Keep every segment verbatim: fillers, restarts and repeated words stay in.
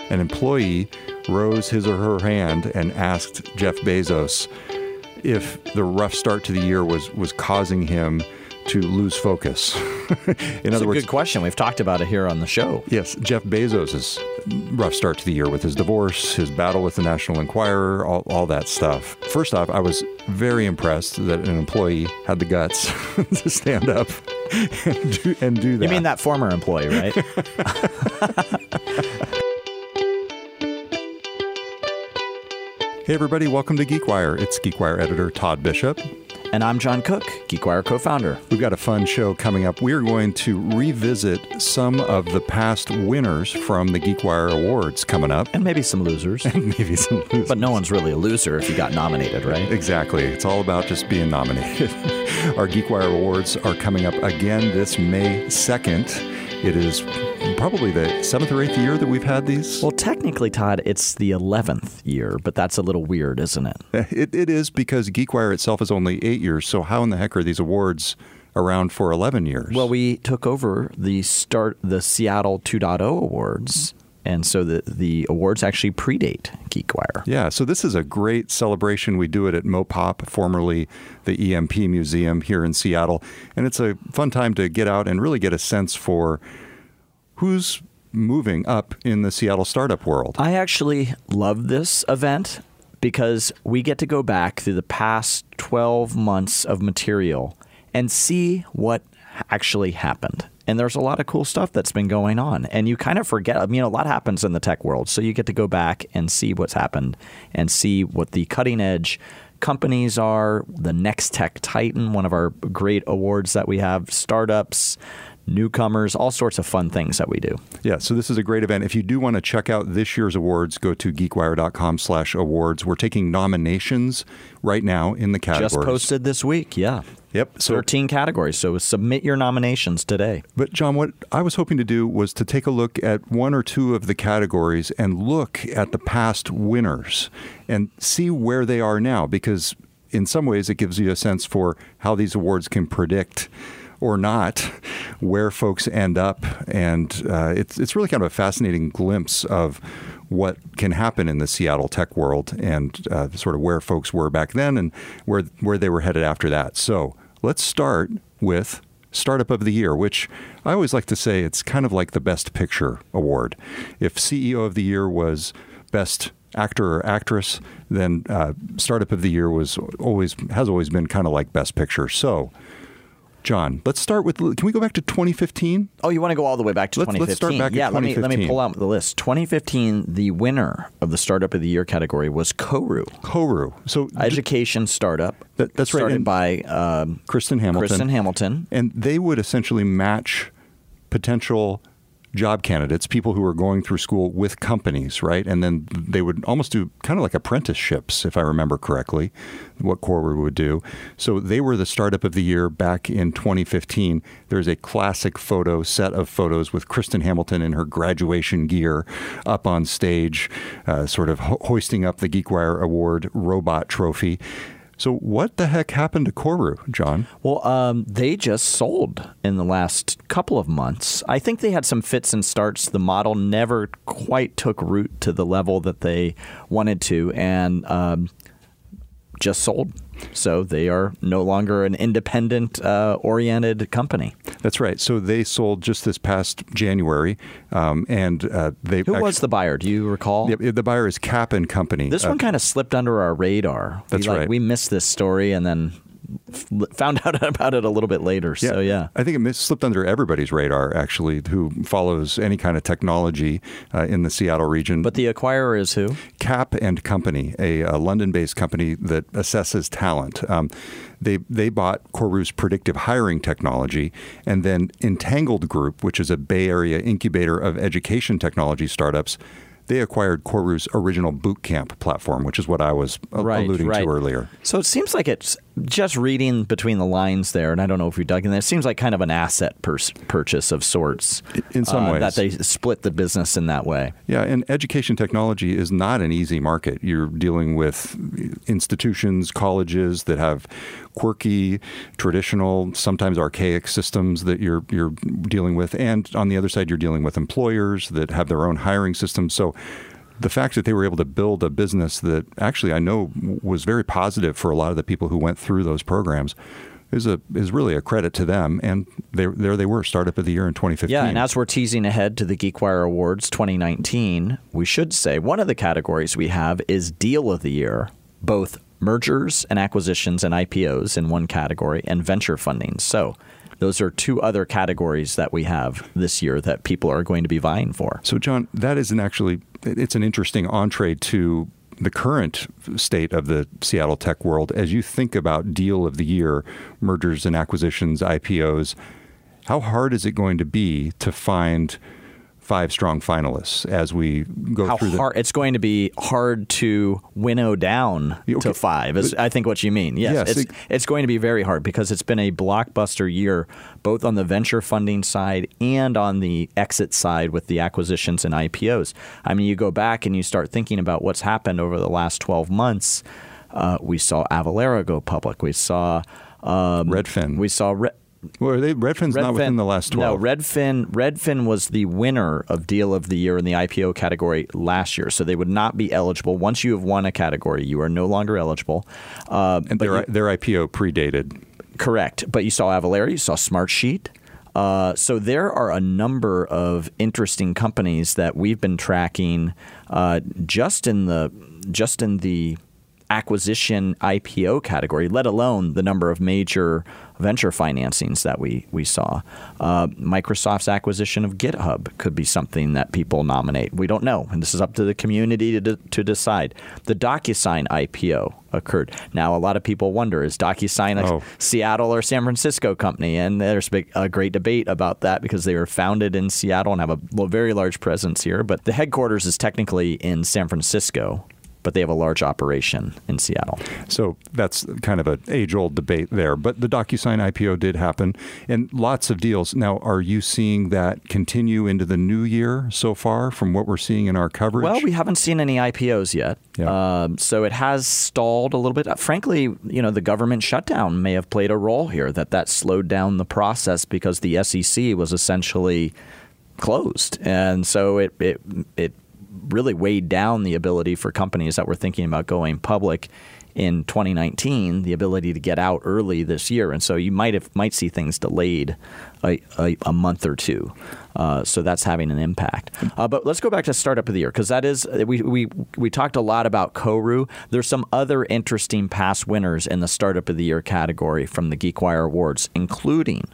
an employee rose his or her hand and asked Jeff Bezos if the rough start to the year was, was causing him to lose focus. In That's other a words, good question. We've talked about it here on the show. Yes, Jeff Bezos' rough start to the year with his divorce, his battle with the National Enquirer, all, all that stuff. First off, I was very impressed that an employee had the guts to stand up and do, and do that. You mean that former employee, right? Hey everybody, welcome to GeekWire. It's GeekWire editor Todd Bishop. And I'm John Cook, GeekWire co-founder. We've got a fun show coming up. We're going to revisit some of the past winners from the GeekWire Awards coming up. And maybe some losers. And maybe some losers. But no one's really a loser if you got nominated, right? Exactly. It's all about just being nominated. Our GeekWire Awards are coming up again this May second. It is probably the seventh or eighth year that we've had these. Well, technically, Todd, it's the eleventh year, but that's a little weird, isn't it? It, it is, because GeekWire itself is only eight years. So how in the heck are these awards around for eleven years? Well, we took over the start the Seattle two point oh awards. And so the, the awards actually predate GeekWire. Yeah, so this is a great celebration. We do it at Mopop, formerly the E M P Museum here in Seattle. And it's a fun time to get out and really get a sense for who's moving up in the Seattle startup world. I actually love this event because we get to go back through the past twelve months of material and see what actually happened. And there's a lot of cool stuff that's been going on. And you kind of forget, I mean, a lot happens in the tech world. So you get to go back and see what's happened and see what the cutting edge companies are, the Next Tech Titan, one of our great awards that we have, startups, newcomers, all sorts of fun things that we do. Yeah, so this is a great event. If you do want to check out this year's awards, go to geekwire.com slash awards. We're taking nominations right now in the categories. Just posted this week, yeah. Yep. So, thirteen categories, so submit your nominations today. But John, what I was hoping to do was to take a look at one or two of the categories and look at the past winners and see where they are now, because in some ways it gives you a sense for how these awards can predict or not where folks end up. And uh, it's it's really kind of a fascinating glimpse of what can happen in the Seattle tech world and uh, sort of where folks were back then and where where they were headed after that. So let's start with Startup of the Year, which I always like to say it's kind of like the Best Picture award. If C E O of the Year was Best Actor or Actress, then uh, Startup of the Year was always has always been kind of like Best Picture. So, John, let's start with, can we go back to twenty fifteen? Oh, you want to go all the way back to let's, twenty fifteen? Let's start back yeah, at twenty fifteen. Let me, let me pull out the list. twenty fifteen, the winner of the Startup of the Year category was Koru. Koru. So Education startup. That, that's right. Started by um, Kristen Hamilton. Kristen Hamilton. And they would essentially match potential job candidates, people who are going through school, with companies, right? And then they would almost do kind of like apprenticeships, if I remember correctly, what Koru would do. So they were the Startup of the Year back in twenty fifteen. There's a classic photo, set of photos with Kristen Hamilton in her graduation gear up on stage, uh, sort of ho- hoisting up the GeekWire Award robot trophy. So what the heck happened to Koru, John? Well, um, they just sold in the last couple of months. I think they had some fits and starts. The model never quite took root to the level that they wanted to, and um, just sold. So they are no longer an independent-oriented uh, company. That's right. So they sold just this past January, um, and uh, they who actually, was the buyer? Do you recall? Yeah, the buyer is Cap and Company. This uh, one kind of slipped under our radar. That's we, like, right. We missed this story and then found out about it a little bit later. Yeah, so yeah, I think it mis- slipped under everybody's radar, actually, who follows any kind of technology uh, in the Seattle region. But the acquirer is who? Cap and Company, a, a London-based company that assesses talent. Um, they they bought Koru's predictive hiring technology, and then Entangled Group, which is a Bay Area incubator of education technology startups. They acquired Koru's original boot camp platform, which is what I was a- right, alluding right. to earlier. So it seems like it's just reading between the lines there, and I don't know if you've dug in there, it seems like kind of an asset pers- purchase of sorts. In some uh, ways. That they split the business in that way. Yeah, and education technology is not an easy market. You're dealing with institutions, colleges that have quirky, traditional, sometimes archaic systems that you're you're dealing with. And on the other side, you're dealing with employers that have their own hiring systems. So the fact that they were able to build a business that actually I know was very positive for a lot of the people who went through those programs is a is really a credit to them. And they, there they were, Startup of the Year in twenty fifteen. Yeah, and as we're teasing ahead to the GeekWire Awards twenty nineteen, we should say one of the categories we have is Deal of the Year, both mergers and acquisitions and I P Os in one category, and venture funding. So those are two other categories that we have this year that people are going to be vying for. So, John, that is an actually, it's an interesting entree to the current state of the Seattle tech world. As you think about Deal of the Year, mergers and acquisitions, I P Os, how hard is it going to be to find five strong finalists as we go How through the... hard, it's going to be hard to winnow down Okay. to five, is I think what you mean. Yes, Yes, it's, it- it's going to be very hard because it's been a blockbuster year, both on the venture funding side and on the exit side with the acquisitions and I P Os. I mean, you go back and you start thinking about what's happened over the last twelve months. Uh, we saw Avalara go public. We saw... Um, Redfin. We saw... Re- Well, are they, Redfin's not within the last twelve. No, Redfin Redfin was the winner of Deal of the Year in the I P O category last year, so they would not be eligible. Once you have won a category, you are no longer eligible. Uh, And but their, you- their I P O predated. correct, but you saw Avalara, you saw Smartsheet. Uh, so there are a number of interesting companies that we've been tracking uh, just in the just in the acquisition I P O category, let alone the number of major venture financings that we we saw. Uh, Microsoft's acquisition of GitHub could be something that people nominate. We don't know, and this is up to the community to, de- to decide. The DocuSign I P O occurred. Now, a lot of people wonder, is DocuSign a Oh. Seattle or San Francisco company? And there's big, a great debate about that because they were founded in Seattle and have a l- very large presence here. But the headquarters is technically in San Francisco, but they have a large operation in Seattle. So that's kind of an age-old debate there. But the DocuSign I P O did happen, and lots of deals. Now, are you seeing that continue into the new year so far from what we're seeing in our coverage? Well, we haven't seen any I P Os yet. Yeah. Um, so it has stalled a little bit. Uh, frankly, you know, the government shutdown may have played a role here, that that slowed down the process because the S E C was essentially closed. And so it it it really weighed down the ability for companies that were thinking about going public in twenty nineteen, the ability to get out early this year. And so you might have might see things delayed a, a, a month or two. Uh, so that's having an impact. Uh, but let's go back to Startup of the Year, because that is we, we we talked a lot about Koru. There's some other interesting past winners in the Startup of the Year category from the GeekWire Awards, including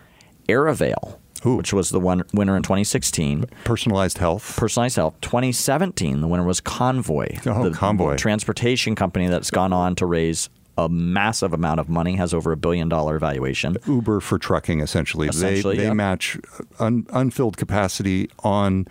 Aerovale, Ooh. which was the one winner in twenty sixteen. Personalized health. Personalized Health. twenty seventeen, the winner was Convoy. Oh, the Convoy. transportation company that's gone on to raise a massive amount of money, has over a billion dollar valuation. Uber for trucking, essentially. Essentially, they they yeah. match un, unfilled capacity on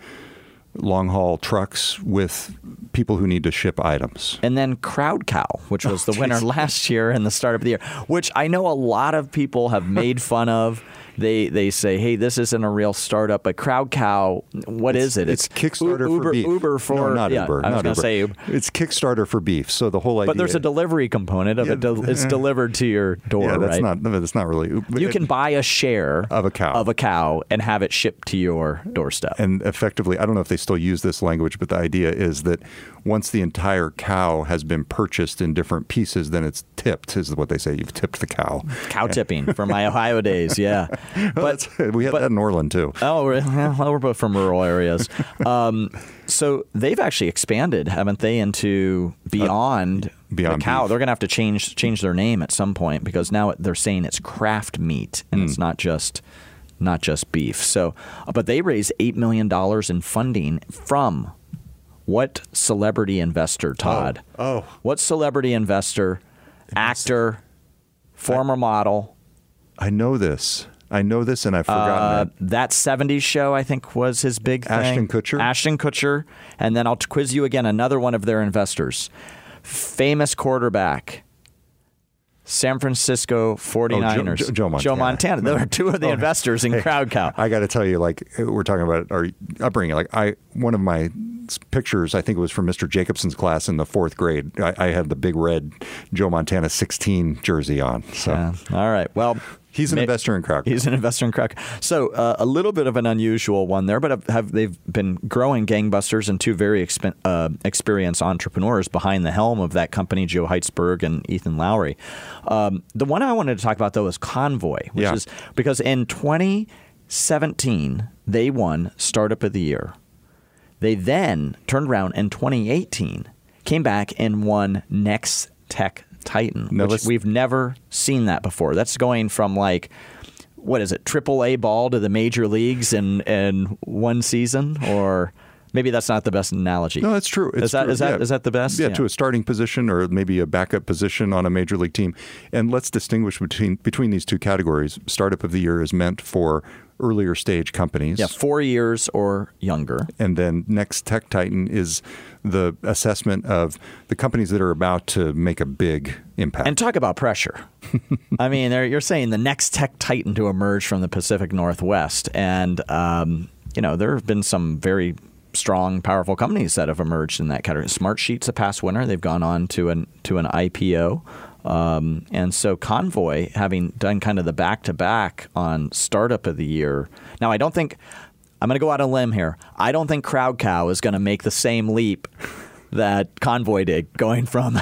long haul trucks with people who need to ship items. And then CrowdCow, which was the winner last year in the Startup of the Year, which I know a lot of people have made fun of. They they say, hey, this isn't a real startup, but CrowdCow, what It's- is it? It's Kickstarter U- Uber, for beef. Uber for no, not yeah, Uber. I was not going to Uber. say Uber. It's Kickstarter for beef. So the whole idea. But there's a delivery component of Yeah, it. Del- It's uh, delivered to your door, Yeah, that's right? not. That's not really. You can buy a share Of a cow. of a cow and have it shipped to your doorstep. And effectively, I don't know if they still use this language, but the idea is that once the entire cow has been purchased in different pieces, then it's tipped, is what they say. You've tipped the cow. Cow tipping from my Ohio days, yeah. Well, But that's- we had but- that in Orland, too. oh, we're, well, we're both from rural areas. Um, so they've actually expanded, haven't they, into beyond, Beyond the cow. beef. They're going to have to change change their name at some point because now they're saying it's craft meat and it's not just not just beef. So, but they raised eight million dollars in funding from what celebrity investor, Todd? Oh. What celebrity investor, actor, former model? I know this. I know this, and I've forgotten Uh, it. that seventies show, I think, was his big thing. Ashton Kutcher? Ashton Kutcher. And then I'll quiz you again, another one of their investors. Famous quarterback. San Francisco forty-niners. Oh, Joe, Joe Montana. Joe Montana. There are two of the oh, investors in hey, CrowdCow. I got to tell you, like, we're talking about our upbringing. Like, I one of my pictures, I think it was from Mister Jacobson's class in the fourth grade. I, I had the big red Joe Montana sixteen jersey on. So, yeah. All right. Well, he's an may, investor in CrowdCow. He's an investor in CrowdCow. So uh, a little bit of an unusual one there, but have, have they've been growing gangbusters, and two very exp- uh, experienced entrepreneurs behind the helm of that company, Joe Heitzberg and Ethan Lowry. Um, the one I wanted to talk about, though, is Convoy, which yeah. is because in twenty seventeen, they won Startup of the Year. They then turned around in twenty eighteen, came back and won Next Tech Titan, no, which we've never seen that before. That's going from like, what is it, triple A ball to the major leagues in, in one season? Or maybe that's not the best analogy. No, that's true. It's is that true. is that yeah. is that the best? Yeah, yeah, to a starting position or maybe a backup position on a major league team. And let's distinguish between between these two categories. Startup of the Year is meant for earlier stage companies. Yeah, four years or younger. And then Next Tech Titan is the assessment of the companies that are about to make a big impact. And talk about pressure. I mean, you're saying the next tech titan to emerge from the Pacific Northwest. And, um, you know, there have been some very strong, powerful companies that have emerged in that category. Smartsheet's a past winner. They've gone on to an, to an I P O. Um, and so Convoy, having done kind of the back-to-back on Startup of the Year. Now, I don't think – I'm going to go out on a limb here. I don't think CrowdCow is going to make the same leap that Convoy did, going from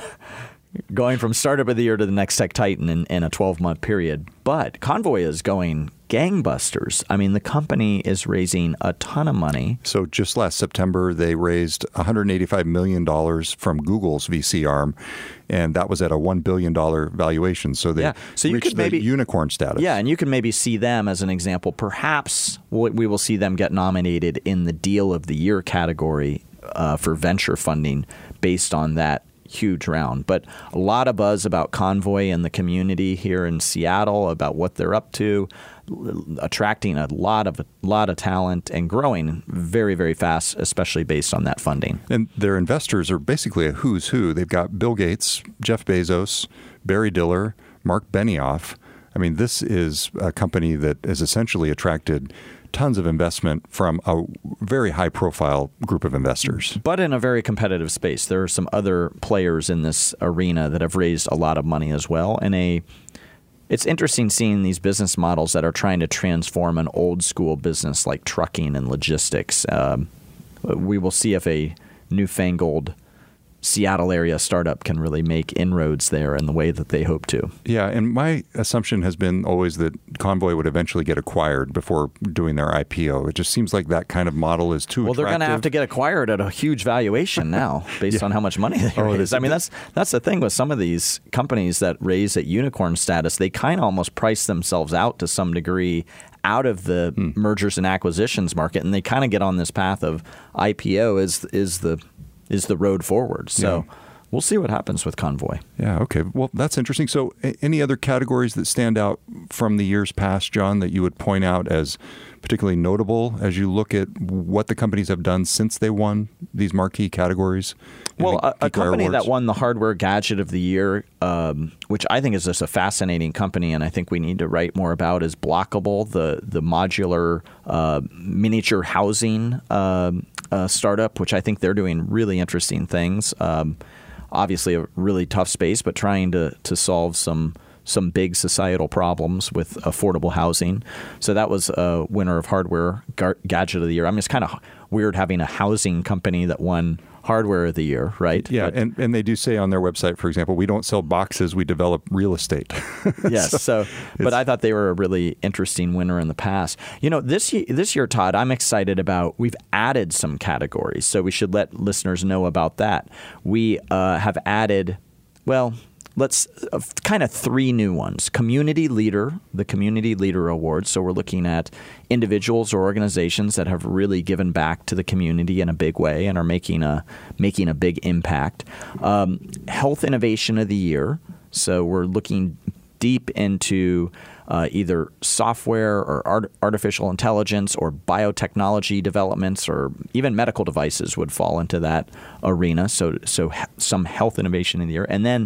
going from Startup of the Year to the Next Tech Titan in, in a twelve-month period. But Convoy is going gangbusters. I mean, the company is raising a ton of money. So just last September, they raised one hundred eighty-five million dollars from Google's V C arm, and that was at a one billion dollars valuation. So they yeah. so you reached could maybe, the unicorn status. Yeah, and you can maybe see them as an example. Perhaps we will see them get nominated in the Deal of the Year category uh, for venture funding based on that huge round. But a lot of buzz about Convoy and the community here in Seattle, about what they're up to, attracting a lot of a lot of talent and growing very, very fast, especially based on that funding. And their investors are basically a who's who. They've got Bill Gates, Jeff Bezos, Barry Diller, Mark Benioff. I mean, this is a company that has essentially attracted tons of investment from a very high-profile group of investors. But in a very competitive space. There are some other players in this arena that have raised a lot of money as well. And a, it's interesting seeing these business models that are trying to transform an old-school business like trucking and logistics. Um, we will see if a newfangled Seattle area startup can really make inroads there in the way that they hope to. Yeah, and my assumption has been always that Convoy would eventually get acquired before doing their I P O. It just seems like that kind of model is too well, attractive. Well, they're going to have to get acquired at a huge valuation now based yeah. on how much money they oh, raise. I mean, that's that's the thing with some of these companies that raise at unicorn status. They kind of almost price themselves out to some degree out of the hmm. mergers and acquisitions market, and they kind of get on this path of I P O is is the is the road forward. So yeah. we'll see what happens with Convoy. Yeah, okay. Well, that's interesting. So a- any other categories that stand out from the years past, John, that you would point out as particularly notable as you look at what the companies have done since they won these marquee categories? Well, a, a company that won the Hardware Gadget of the Year, um, which I think is just a fascinating company, and I think we need to write more about, is Blockable, the the modular uh, miniature housing uh, uh, startup, which I think they're doing really interesting things. Um, obviously, a really tough space, but trying to to solve some some big societal problems with affordable housing. So that was a winner of Hardware Gar- Gadget of the Year. I mean, it's kind of weird having a housing company that won Hardware of the Year, right? Yeah, but, and, and they do say on their website, for example, we don't sell boxes, we develop real estate. Yes, so, so but I thought they were a really interesting winner in the past. You know, this year, this year, Todd, I'm excited about, we've added some categories, so we should let listeners know about that. We uh, have added, well, let's uh, kind of three new ones. Community Leader, the Community Leader Award. So we're looking at individuals or organizations that have really given back to the community in a big way and are making a making a big impact. Um, Health Innovation of the Year. So we're looking deep into uh, either software or art- artificial intelligence or biotechnology developments, or even medical devices would fall into that arena. So, so he- some health innovation in the year. And then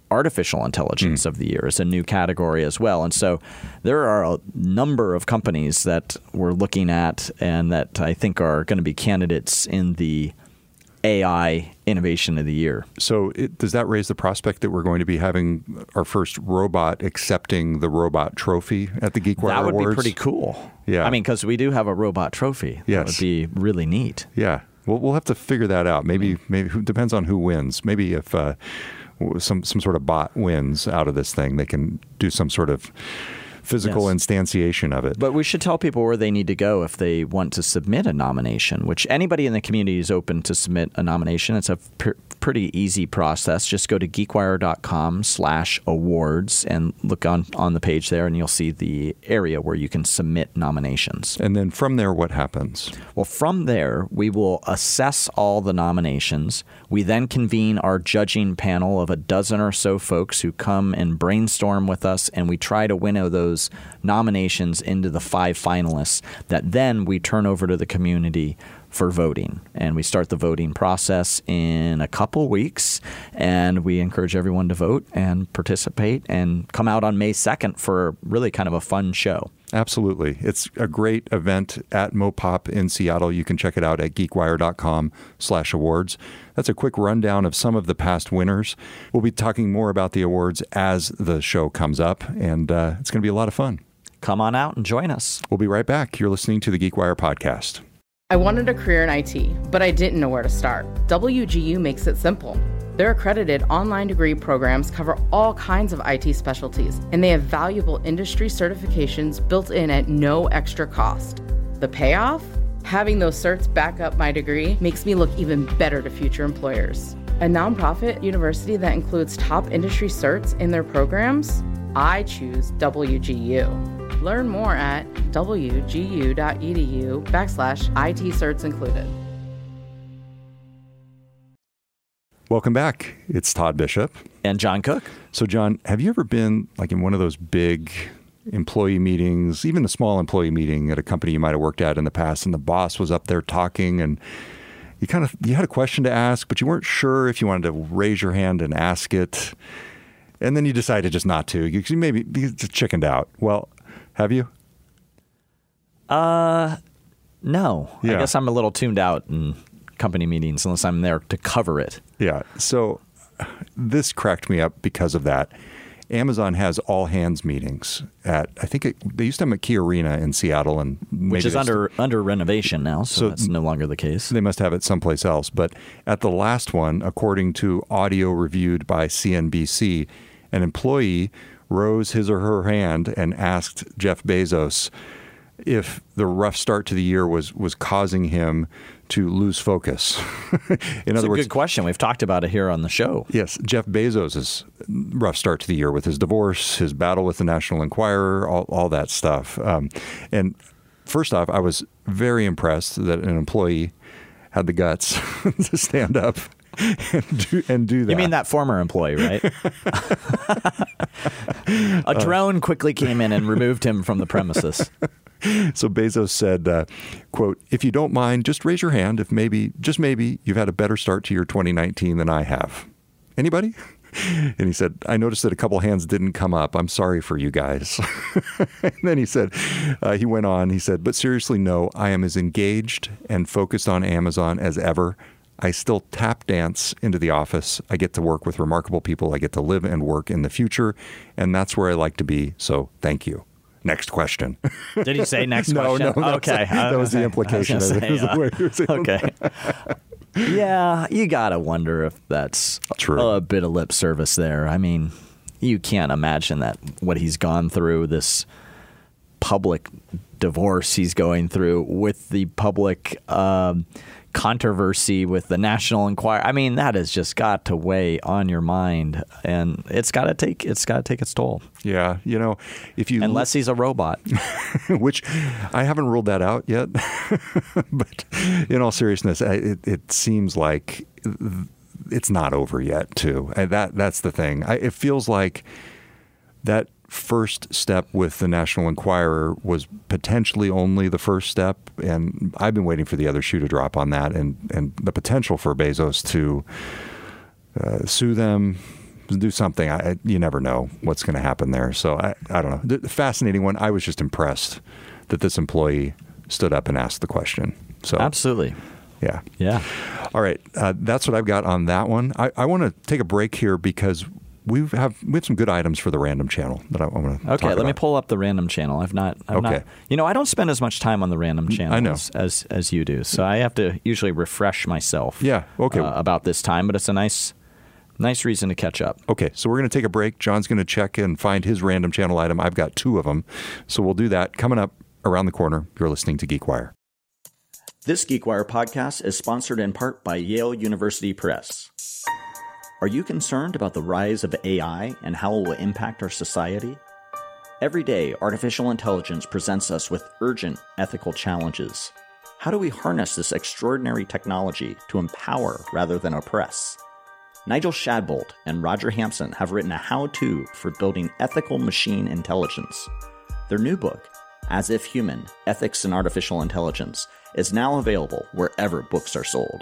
artificial intelligence mm. of the year is a new category as well. And so there are a number of companies that we're looking at and that I think are going to be candidates in the A I Innovation of the Year. So it, does that raise the prospect that we're going to be having our first robot accepting the robot trophy at the GeekWire That would Awards? be pretty cool. Yeah. I mean, because we do have a robot trophy. Yes. That would be really neat. Yeah. Well, we'll have to figure that out. Maybe, maybe it depends on who wins. Maybe if uh, some some sort of bot wins out of this thing, they can do some sort of physical yes. instantiation of it. But we should tell people where they need to go if they want to submit a nomination, which anybody in the community is open to submit a nomination. It's a pr- pretty easy process. Just go to geekwire.com slash awards and look on, on the page there, and you'll see the area where you can submit nominations. And then from there, what happens? Well, from there, we will assess all the nominations. We then convene our judging panel of a dozen or so folks who come and brainstorm with us, and we try to winnow those nominations into the five finalists that then we turn over to the community for voting. And we start the voting process in a couple weeks, and we encourage everyone to vote and participate and come out on May second for really kind of a fun show. Absolutely. It's a great event at Mopop in Seattle. You can check it out at geekwire.com slash awards. That's a quick rundown of some of the past winners. We'll be talking more about the awards as the show comes up, and uh, it's going to be a lot of fun. Come on out and join us. We'll be right back. You're listening to the GeekWire podcast. I wanted a career in I T, but I didn't know where to start. W G U makes it simple. Their accredited online degree programs cover all kinds of I T specialties, and they have valuable industry certifications built in at no extra cost. The payoff? Having those certs back up my degree makes me look even better to future employers. A nonprofit university that includes top industry certs in their programs? I choose W G U. Learn more at wgu.edu backslash IT certs included. Welcome back. It's Todd Bishop. And John Cook. So, John, have you ever been like in one of those big employee meetings, even a small employee meeting at a company you might have worked at in the past, and the boss was up there talking, and you kind of you had a question to ask, but you weren't sure if you wanted to raise your hand and ask it, and then you decided just not to. You maybe you just chickened out. Well, have you? Uh, no. Yeah. I guess I'm a little tuned out in company meetings unless I'm there to cover it. Yeah. So this cracked me up because of that. Amazon has all hands meetings at, I think it, they used to have them at Key Arena in Seattle, and which is under st- under renovation now, so, so that's no longer the case. They must have it someplace else. But at the last one, according to audio reviewed by C N B C, an employee rose his or her hand and asked Jeff Bezos if the rough start to the year was was causing him to lose focus. In It's other a words, good question. We've talked about it here on the show. Yes, Jeff Bezos' rough start to the year with his divorce, his battle with the National Enquirer, all, all that stuff. Um, and first off, I was very impressed that an employee had the guts to stand up and do, and do that. You mean that former employee, right? A drone quickly came in and removed him from the premises. So Bezos said, uh, quote, "If you don't mind, just raise your hand if maybe, just maybe, you've had a better start to your twenty nineteen than I have. Anybody?" And he said, "I noticed that a couple hands didn't come up. I'm sorry for you guys." And then he said, uh, he went on, he said, "But seriously, no, I am as engaged and focused on Amazon as ever. I still tap dance into the office. I get to work with remarkable people. I get to live and work in the future. And that's where I like to be. So thank you." Next question. Did he say next no, question? No, no. Okay. That was the implication. Say, of it. uh, The way he was able okay. Yeah, you got to wonder if that's True. a bit of lip service there. I mean, you can't imagine that what he's gone through, this public divorce he's going through with the public um, controversy with the National Enquirer. I mean, that has just got to weigh on your mind, and it's got to take it's got to take its toll. Yeah, you know, if you unless he's a robot, which I haven't ruled that out yet. But in all seriousness, it, it seems like it's not over yet, too. And that that's the thing. I, it feels like that first step with the National Enquirer was potentially only the first step, and I've been waiting for the other shoe to drop on that, and, and the potential for Bezos to uh, sue them, do something. I, you never know what's going to happen there. So I, I don't know. The, the fascinating one. I was just impressed that this employee stood up and asked the question. So absolutely. Yeah. Yeah. All right. Uh, that's what I've got on that one. I, I want to take a break here because we have we have some good items for the random channel that I want to Okay, talk let about. me pull up the random channel. I've not. I've Okay. Not, you know, I don't spend as much time on the random channel I know. As, as as you do, so I have to usually refresh myself. Yeah, okay. Uh, about this time, but it's a nice, nice reason to catch up. Okay, so we're going to take a break. John's going to check and find his random channel item. I've got two of them, so we'll do that coming up around the corner. You're listening to GeekWire. This GeekWire podcast is sponsored in part by Yale University Press. Are you concerned about the rise of A I and how it will impact our society? Every day, artificial intelligence presents us with urgent ethical challenges. How do we harness this extraordinary technology to empower rather than oppress? Nigel Shadbolt and Roger Hampson have written a how-to for building ethical machine intelligence. Their new book, As If Human: Ethics in Artificial Intelligence, is now available wherever books are sold.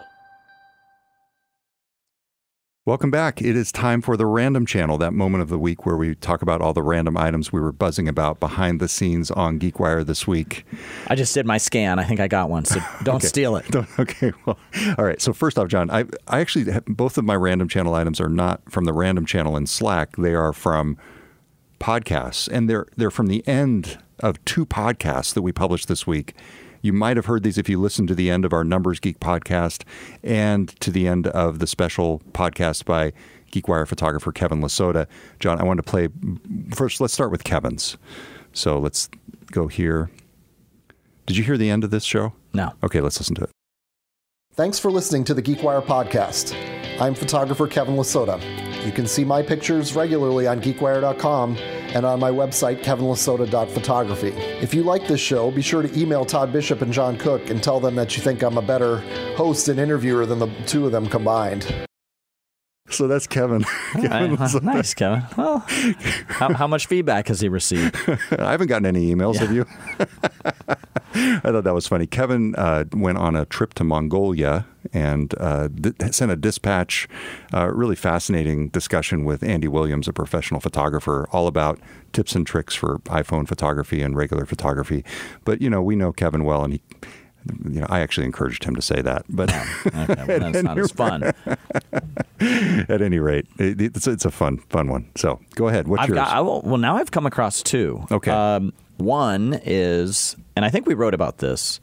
Welcome back. It is time for the Random Channel, that moment of the week where we talk about all the random items we were buzzing about behind the scenes on GeekWire this week. I just did my scan. I think I got one, so don't Okay. steal it. Don't, okay, well, all right. So first off, John, I, I actually, have, both of my Random Channel items are not from the Random Channel in Slack. They are from podcasts, and they're they're from the end of two podcasts that we published this week. You might have heard these if you listened to the end of our Numbers Geek podcast and to the end of the special podcast by GeekWire photographer Kevin Lasota. John, I wanted to play first. Let's start with Kevin's. So let's go here. Did you hear the end of this show? No. Okay, let's listen to it. Thanks for listening to the GeekWire podcast. I'm photographer Kevin Lasota. You can see my pictures regularly on geekwire dot com and on my website, kevin lasota dot photography. If you like this show, be sure to email Todd Bishop and John Cook and tell them that you think I'm a better host and interviewer than the two of them combined. So that's Kevin. Kevin Right. Well, nice, Kevin. Well, how, how much feedback has he received? I haven't gotten any emails, Yeah. have you? I thought that was funny. Kevin uh, went on a trip to Mongolia and uh, th- sent a dispatch, uh, really fascinating discussion with Andy Williams, a professional photographer, all about tips and tricks for iPhone photography and regular photography. But, you know, we know Kevin well, and he, you know, I actually encouraged him to say that. But Okay, well, that's not as fun. at any rate, it, it's, it's a fun, fun one. So go ahead. What's I've yours? got, I will, well, now I've come across two. Okay. Um, one is, and I think we wrote about this,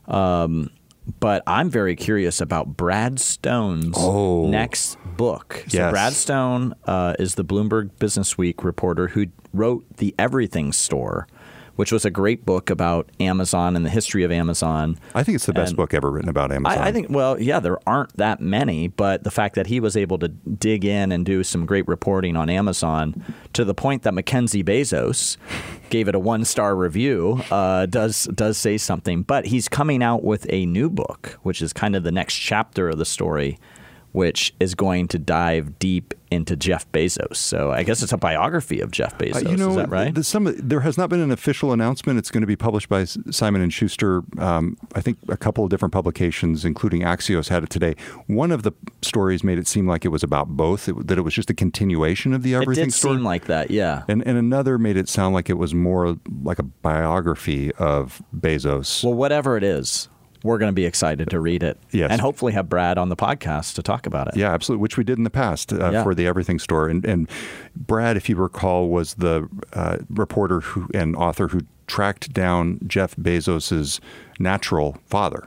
um, but I'm very curious about Brad Stone's Oh. next book. So Yes. Brad Stone uh, is the Bloomberg Business Week reporter who wrote The Everything Store, which was a great book about Amazon and the history of Amazon. I think it's the best And book ever written about Amazon. I, I think, well, yeah, there aren't that many, but the fact that he was able to dig in and do some great reporting on Amazon to the point that Mackenzie Bezos gave it a one-star review uh, does does say something. But he's coming out with a new book, which is kind of the next chapter of the story, which is going to dive deep into Jeff Bezos. So I guess it's a biography of Jeff Bezos. Uh, you know, is that right? the, some, there has not been an official announcement. It's going to be published by S- Simon and Schuster. Um, I think a couple of different publications, including Axios, had it today. One of the stories made it seem like it was about both, it, that it was just a continuation of the It Everything did story. seem like that, yeah. and, and another made it sound like it was more like a biography of Bezos. Well, whatever it is, we're going to be excited to read it. Yes. And hopefully have Brad on the podcast to talk about it. Yeah, absolutely, which we did in the past uh, Yeah. for the Everything Store. And, and Brad, if you recall, was the uh, reporter who and author who tracked down Jeff Bezos's natural father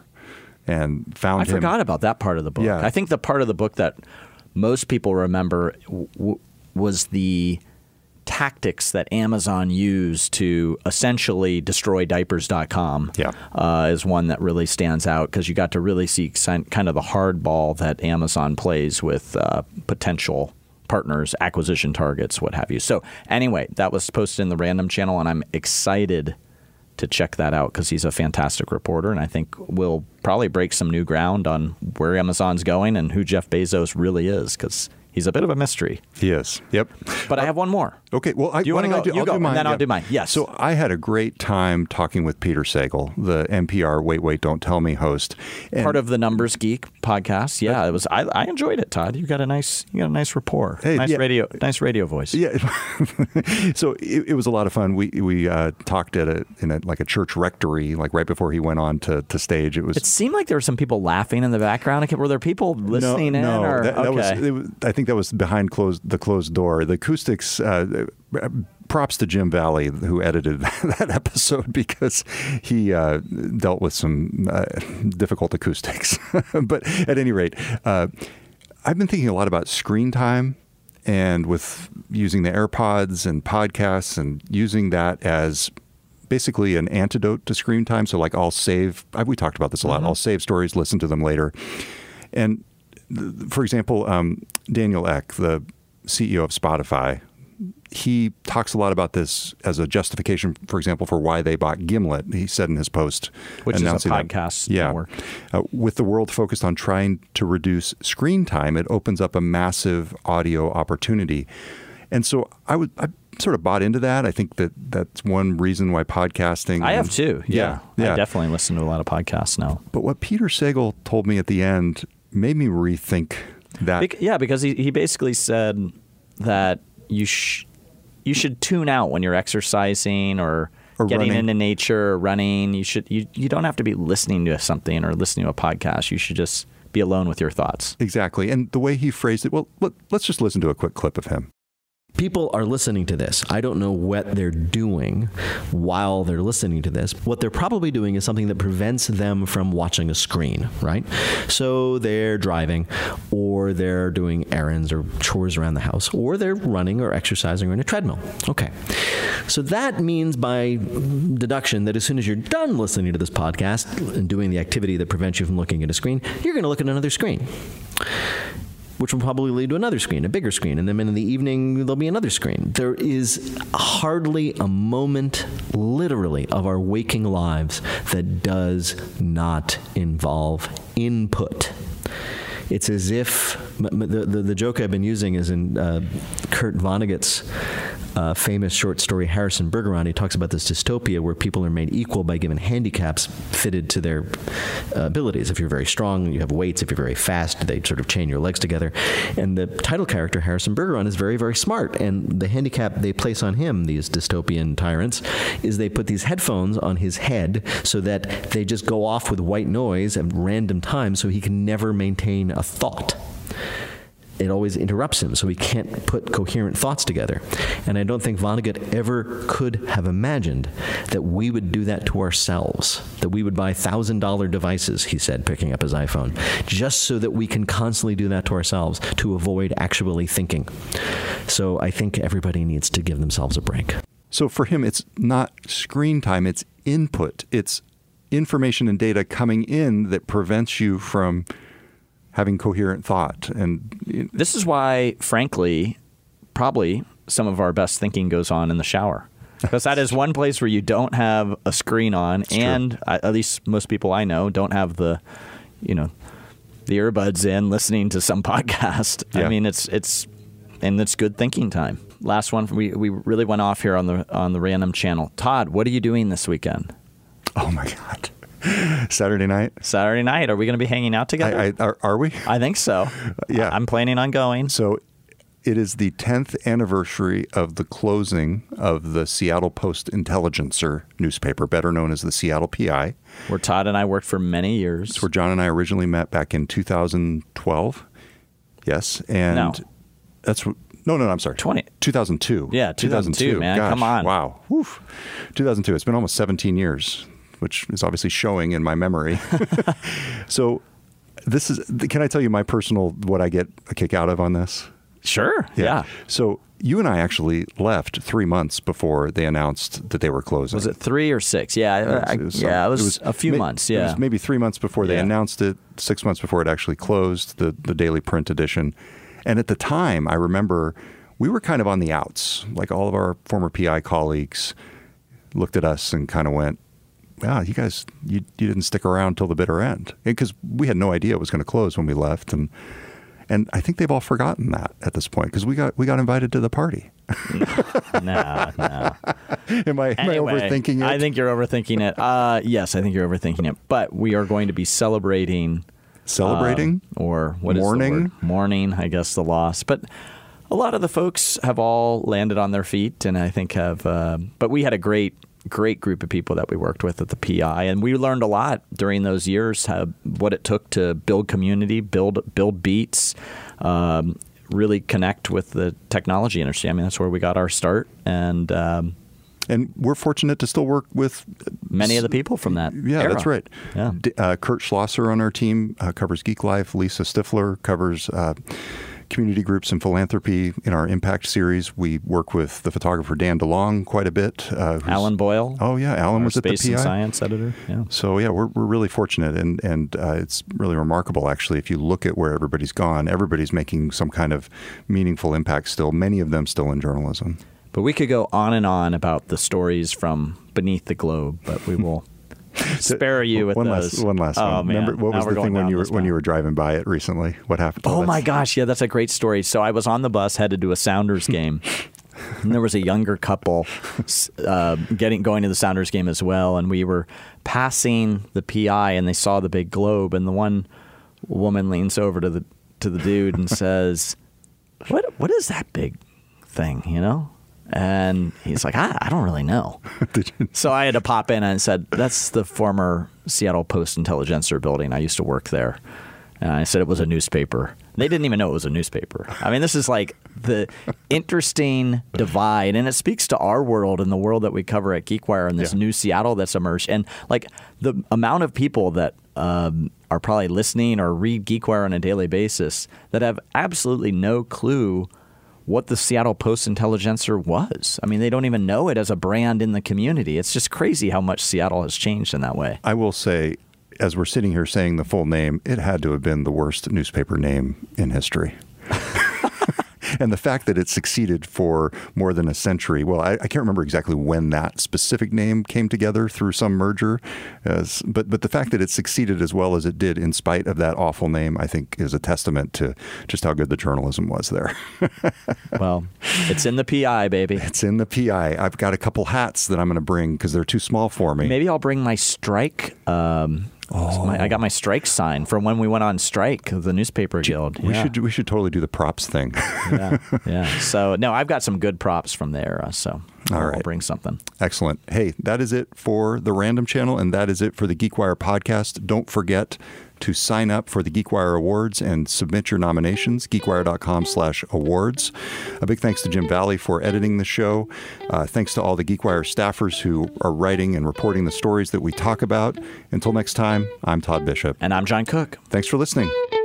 and found I him. forgot about that part of the book. Yeah. I think the part of the book that most people remember w- w- was the tactics that Amazon used to essentially destroy diapers dot com. Yeah. uh, is one that really stands out because you got to really see sin- kind of the hardball that Amazon plays with uh, potential partners, acquisition targets, what have you. So anyway, that was posted in the Random Channel, and I'm excited to check that out because he's a fantastic reporter, and I think we'll probably break some new ground on where Amazon's going and who Jeff Bezos really is because He's a bit of a mystery. He is. Yep. But I have one more. Okay. Well, I, do you want to go? Do, you I'll go, do mine, and then yeah. I'll do mine. Yes. So I had a great time talking with Peter Sagal, the N P R Wait, Wait, Don't Tell Me host. And part of the Numbers Geek podcast. Yeah, it was. I, I enjoyed it, Todd. You got a nice, you got a nice rapport. Hey, nice yeah. radio, nice radio voice. Yeah. So it, it was a lot of fun. We we uh, talked at a in a like a church rectory, like right before he went on to, to stage. It was. It seemed like there were some people laughing in the background. Were there people listening no, in? No, or? that, that okay. was, it was. I think that was behind closed the closed door. The acoustics. Uh, props to Jim Valley, who edited that episode, because he uh, dealt with some uh, difficult acoustics. But at any rate, uh, I've been thinking a lot about screen time, and with using the AirPods and podcasts and using that as basically an antidote to screen time. So like I'll save, we talked about this a lot, mm-hmm. I'll save stories, listen to them later. And th- for example, um, Daniel Ek, the C E O of Spotify, he talks a lot about this as a justification, for example, for why they bought Gimlet. He said in his post, which is a announcing that- podcast yeah, network. Uh, with the world focused on trying to reduce screen time, it opens up a massive audio opportunity. And so I would, I sort of bought into that. I think that that's one reason why podcasting. I have and- too. Yeah, yeah, I definitely listen to a lot of podcasts now. But what Peter Sagal told me at the end made me rethink that. Bec- yeah, because he, he basically said that you sh- you should tune out when you're exercising or, Or getting running. into nature or running. You should you, you don't have to be listening to something or listening to a podcast. You should just be alone with your thoughts. Exactly. And the way he phrased it, well, let, let's just listen to a quick clip of him. People are listening to this. I don't know what they're doing while they're listening to this. What they're probably doing is something that prevents them from watching a screen, right? So they're driving, or they're doing errands or chores around the house, or they're running or exercising or in a treadmill. Okay. So that means by deduction that as soon as you're done listening to this podcast and doing the activity that prevents you from looking at a screen, you're going to look at another screen, which will probably lead to another screen, a bigger screen. And then in the evening, there'll be another screen. There is hardly a moment, literally, of our waking lives that does not involve input. It's as if, the, the, the joke I've been using is in uh, Kurt Vonnegut's uh, famous short story, Harrison Bergeron. He talks about this dystopia where people are made equal by given handicaps fitted to their uh, abilities. If you're very strong, you have weights. If you're very fast, they sort of chain your legs together. And the title character, Harrison Bergeron, is very, very smart. And the handicap they place on him, these dystopian tyrants, is they put these headphones on his head so that they just go off with white noise at random times so he can never maintain a thought. It always interrupts him, so he can't put coherent thoughts together. And I don't think Vonnegut ever could have imagined that we would do that to ourselves, that we would buy one thousand dollars devices, he said, picking up his iPhone, just so that we can constantly do that to ourselves to avoid actually thinking. So I think everybody needs to give themselves a break. So for him, it's not screen time, it's input. It's information and data coming in that prevents you from having coherent thought. And this is why, frankly, probably some of our best thinking goes on in the shower. Because that is one place where you don't have a screen on, it's and true. At least most people I know don't have the, you know, the earbuds in listening to some podcast. Yeah. I mean, it's it's and it's good thinking time. Last one, we we really went off here on the on the random channel. Todd, what are you doing this weekend? Oh my God. Saturday night? Saturday night. Are we going to be hanging out together? I, I, are, are we? I think so. Yeah. I'm planning on going. So it is the tenth anniversary of the closing of the Seattle Post-Intelligencer newspaper, better known as the Seattle P I. Where Todd and I worked for many years. It's where John and I originally met back in two thousand twelve. Yes. And no. that's No, no, no, I'm sorry. twenty two thousand two. Yeah, two thousand two, man. Gosh, Come on. Wow. Whew. two thousand two. It's been almost seventeen years, which is obviously showing in my memory. So this is, can I tell you my personal, what I get a kick out of on this? Sure. Yeah. yeah. So you and I actually left three months before they announced that they were closing. Was it three or six? Yeah. It was, I, it was yeah. some, It was, it was a few ma- months. Yeah. It was maybe three months before they yeah. announced it, six months before it actually closed, the, the daily print edition. And at the time, I remember we were kind of on the outs. Like all of our former P I colleagues looked at us and kind of went, wow, you guys, you, you didn't stick around till the bitter end. Because we had no idea it was going to close when we left. And And I think they've all forgotten that at this point because we got we got invited to the party. no, no. Am I, am Anyway, I overthinking it? I think you're overthinking it. Uh, yes, I think you're overthinking it. But we are going to be celebrating. Celebrating? Uh, or what Mourning? is the word? Mourning, I guess, the loss. But a lot of the folks have all landed on their feet and I think have. Uh, but we had a great, great group of people that we worked with at the P I. And we learned a lot during those years, how, what it took to build community, build, build beats, um, really connect with the technology industry. I mean, that's where we got our start. And um, and we're fortunate to still work with many of the people from that Yeah, era. that's right. Yeah. D- uh, Kurt Schlosser on our team uh, covers Geek Life. Lisa Stifler covers uh, community groups and philanthropy. In our Impact series, we work with the photographer Dan DeLong quite a bit. Uh, who's- Alan Boyle. Oh, yeah. Alan our was at the space P I. and science editor. Yeah. So, yeah, we're, we're really fortunate. And, and uh, it's really remarkable, actually, if you look at where everybody's gone. Everybody's making some kind of meaningful impact still, many of them still in journalism. But we could go on and on about the stories from beneath the globe, but we will spare you with one those. Last, one last oh, one. Man. Remember, what Now was we're the going thing when down you were this when you path. were driving by it recently? What happened? Oh, my that's- gosh. Yeah, that's a great story. So I was on the bus headed to a Sounders game. And there was a younger couple uh, getting going to the Sounders game as well. And we were passing the P I and they saw the big globe. And the one woman leans over to the to the dude and says, what what is that big thing, you know? And he's like, I, I don't really know. So I had to pop in and said, that's the former Seattle Post-Intelligencer building. I used to work there. And I said it was a newspaper. They didn't even know it was a newspaper. I mean, this is like the interesting divide. And it speaks to our world and the world that we cover at GeekWire and this Yeah. new Seattle that's emerged. And like the amount of people that um, are probably listening or read GeekWire on a daily basis that have absolutely no clue what the Seattle Post-Intelligencer was. I mean, they don't even know it as a brand in the community. It's just crazy how much Seattle has changed in that way. I will say, as we're sitting here saying the full name, it had to have been the worst newspaper name in history. And the fact that it succeeded for more than a century, well, I, I can't remember exactly when that specific name came together through some merger, as, but but the fact that it succeeded as well as it did in spite of that awful name, I think is a testament to just how good the journalism was there. Well, it's in the P I, baby. It's in the P I. I've got a couple hats that I'm going to bring because they're too small for me. Maybe I'll bring my strike. Um, Oh. my, I got my strike sign from when we went on strike, the newspaper guild. We yeah. should we should totally do the props thing. yeah, yeah. So no, I've got some good props from there. Uh, so All I'll right. bring something. Excellent. Hey, that is it for the Random Channel, and that is it for the GeekWire podcast. Don't forget to sign up for the GeekWire Awards and submit your nominations, geekwire.com slash awards. A big thanks to Jim Valley for editing the show. Uh, thanks to all the GeekWire staffers who are writing and reporting the stories that we talk about. Until next time, I'm Todd Bishop. And I'm John Cook. Thanks for listening.